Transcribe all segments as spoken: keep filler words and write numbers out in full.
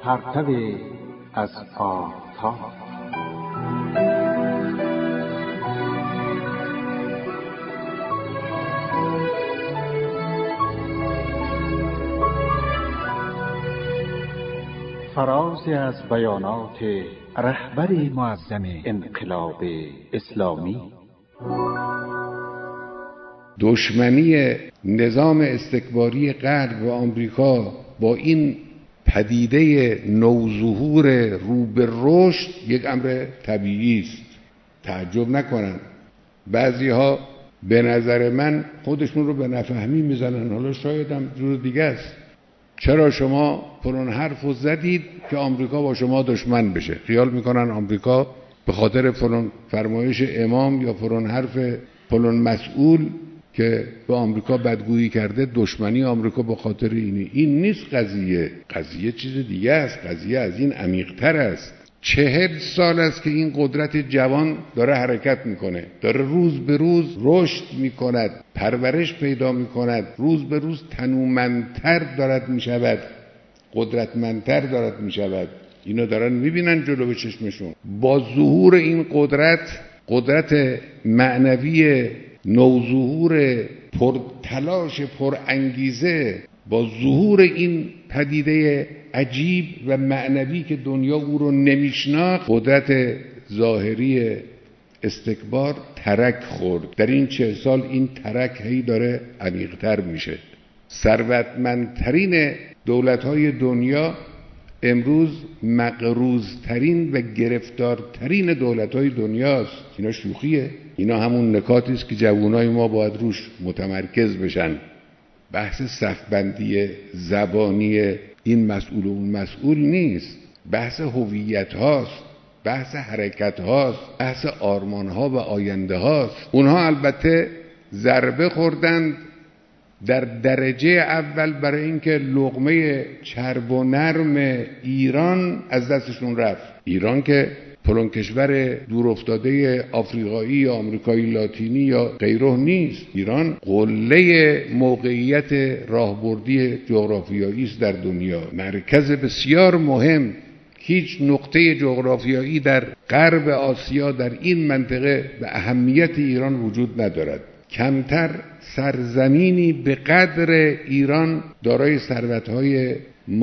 پرتو از آفتاب. فرازی از بیانات رهبر معظم انقلاب اسلامی. دشمنی نظام استکباری غرب و آمریکا با این پدیده نوظهور رو به رشد یک امر طبیعی است. تعجب نکنن. بعضی ها به نظر من خودشون رو به نفهمی میزنن، حالا شاید هم جور دیگه است. چرا شما فلان حرف رو زدید که آمریکا با شما دشمن بشه؟ خیال میکنن آمریکا به خاطر فلان فرمایش امام یا فلان حرف فلان مسئول که به آمریکا بدگویی کرده دشمنی آمریکا به خاطر اینه. این نیست قضیه. قضیه چیز دیگه است. قضیه از این عمیق‌تر است. چهل سال است که این قدرت جوان داره حرکت میکنه، داره روز به روز رشد میکند، پرورش پیدا میکند، روز به روز تنومندتر دارد میشود، قدرتمندتر دارد میشود. اینا دارن میبینن جلو به چشمشون. با ظهور این قدرت، قدرت معنوی نوظهور پرتلاش پرانگیزه، با ظهور این پدیده عجیب و معنوی که دنیا او رو نمیشناخت، قدرت ظاهری استکبار ترک خورد. در این چه سال این ترک هی داره عمیق‌تر میشه. ثروتمندترین دولت‌های دنیا امروز مقروض‌ترین و گرفتارترین دولت‌های دنیاست. اینا شوخیه؟ اینا همون نکاتی است که جوانای ما باید روش متمرکز بشن. بحث صفبندی زبانی این مسئول و اون مسئول نیست. بحث هویت هاست، بحث حرکت هاست، بحث آرمان ها و آینده هاست. اونها البته ضربه خوردند در درجه اول برای اینکه لقمه چرب و نرم ایران از دستشون رفت. ایران که فلان کشور دور افتاده آفریقایی یا آمریکایی لاتینی یا غیره نیست. ایران قله موقعیت راهبردی جغرافیایی است در دنیا، مرکز بسیار مهم. هیچ نقطه جغرافیایی در غرب آسیا در این منطقه به اهمیت ایران وجود ندارد. کمتر سرزمینی به قدر ایران دارای ثروت‌های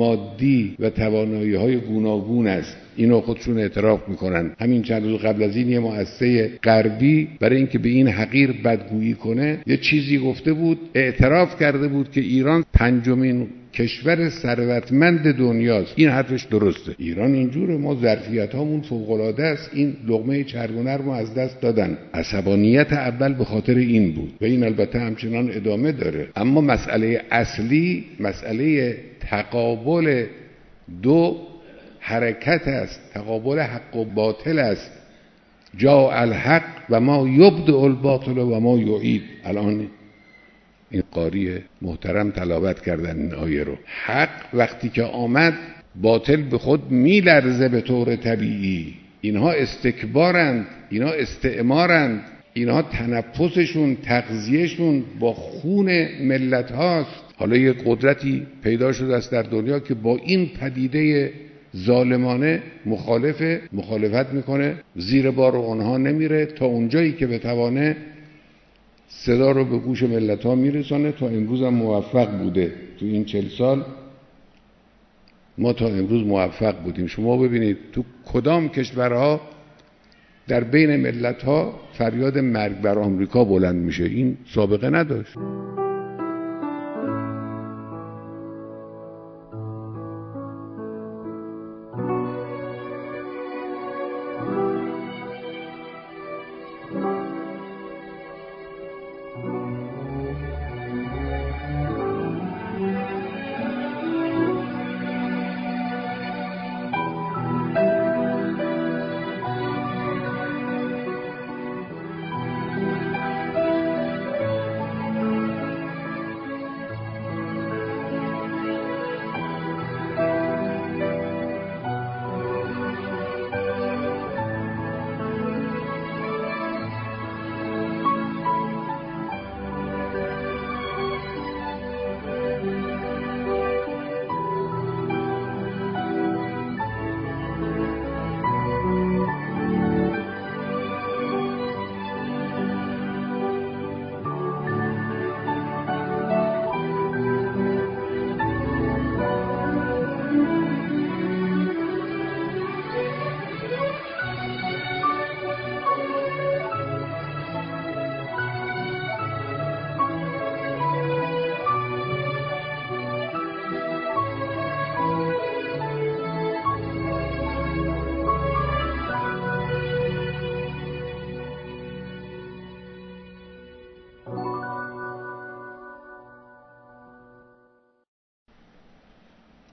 مادی و توانایی‌های گوناگون است. اینو خودشون اعتراف میکنن. همین چند روز قبل از این یه مؤسسه غربی برای اینکه به این حقیر بدگویی کنه یه چیزی گفته بود، اعتراف کرده بود که ایران پنجمین کشور ثروتمند دنیاست. این حرفش درسته. ایران اینجوره، ما ظرفیت‌هامون فوق‌العاده است. این لقمه چرب و نرم رو از دست دادن. عصبانیت اول به خاطر این بود و این البته همچنان ادامه داره. اما مسئله اصلی مسئله تقابل دو حرکت است، تقابل حق و باطل است. جاء الحق و ما یبدئ الباطل و ما یعید. الان این قاری محترم تلاوت کردن این آیه رو. حق وقتی که آمد باطل به خود میلرزه به طور طبیعی. اینها استکبارند، اینها استعمارند، اینها تنفسشون تغذیهشون با خون ملت هاست. حالا یک قدرتی پیدا شده است در دنیا که با این پدیده ظالمانه مخالفه، مخالفت میکنه، زیر بار اونها نمیره، تا اونجایی که بتوانه صدا رو به گوش ملت ها میرسانه. تا امروز هم موفق بوده. تو این چل سال ما تا امروز موفق بودیم. شما ببینید تو کدام کشورها در بین ملت ها فریاد مرگ بر آمریکا بلند میشه. این سابقه نداشت.